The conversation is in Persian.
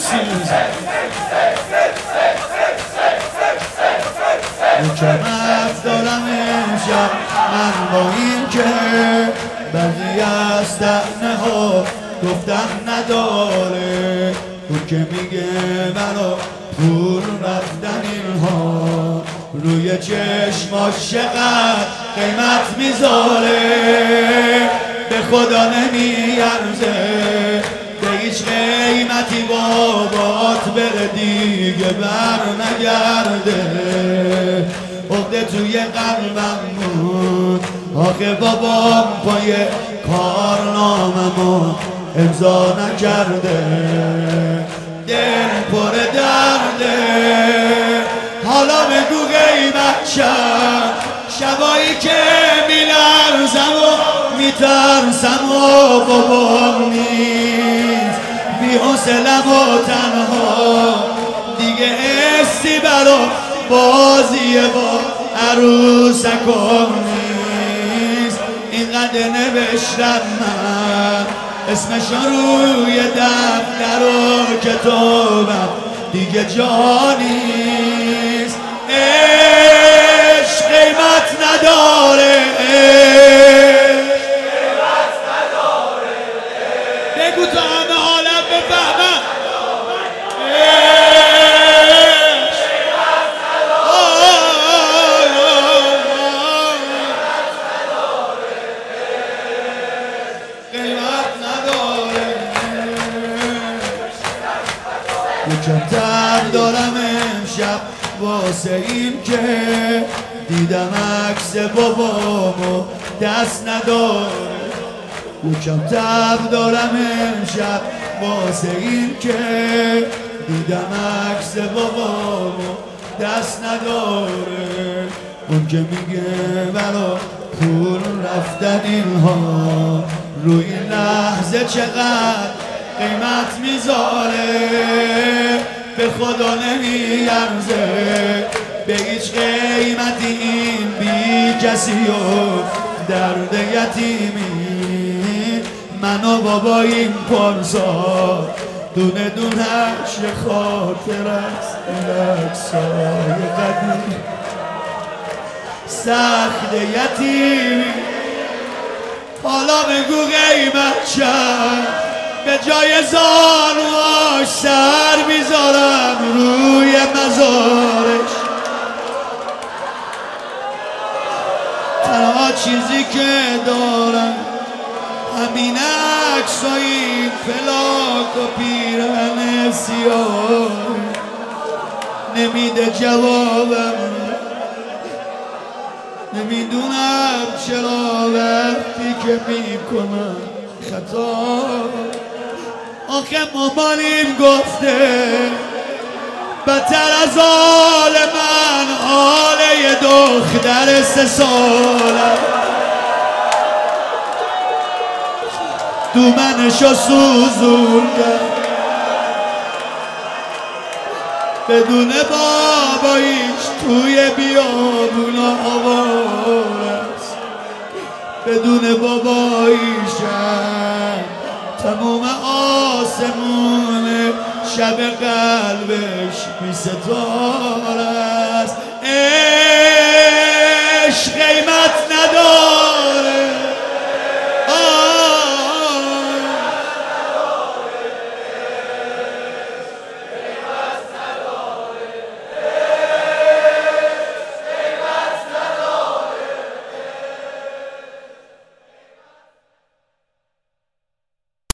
کمت دارم امشب من با این که بعضی از دهنه ها گفتن نداره اون که میگه منو پول رفتن اینها روی چشماش چقدر قیمت میذاره به خدا نمیارزه به هیچ قیمتی بابات بره دیگه بر نگرده عقده توی قلبم بود آخه بابام پای کارناممو امضا نکرده دل پر درده حالا بگو قیمت شبایی که میلرزم و میترسم و بابام نیست بی حوصله‌ام و تنها دیگه حسی برا بازی با عروسکم نیست اینقدر نوشتم من اسمشو روی دفتر و کتابم دیگه جا نیست عشق قیمت نداره بگو تا همه عالم بفهمن کمتر دارم امشب واسه این که دیدم عکس بابامو دست نداره کمتر دارم امشب واسه این که دیدم عکس بابامو دست نداره اون که میگه برا پول رفتن اینها روی این لحظه چقدر قیمت میذاره به خدا نمیارزه به هیچ قیمتی این بی کسی و درد یتیمی من و باباییم پارسا دونه دونش خاطر است عکسای قدیم سخت یتیمی حالا بگو قیمت چند به جای زانواش سر میذارم روی مزارش تنها چیزی که دارم همین عکسای فلاک و پیرهن سیاه نمیده جوابم نمیدونم چرا وقتی که میکنم خطا آخه مامانیم گفته بدتر از حال من حال یه دختر 3 ساله دومنشو سوزونده بدون باباییش توی بیابونا آواره است بدون باباییشم تموم آسمون شب قلبش بی ستاره است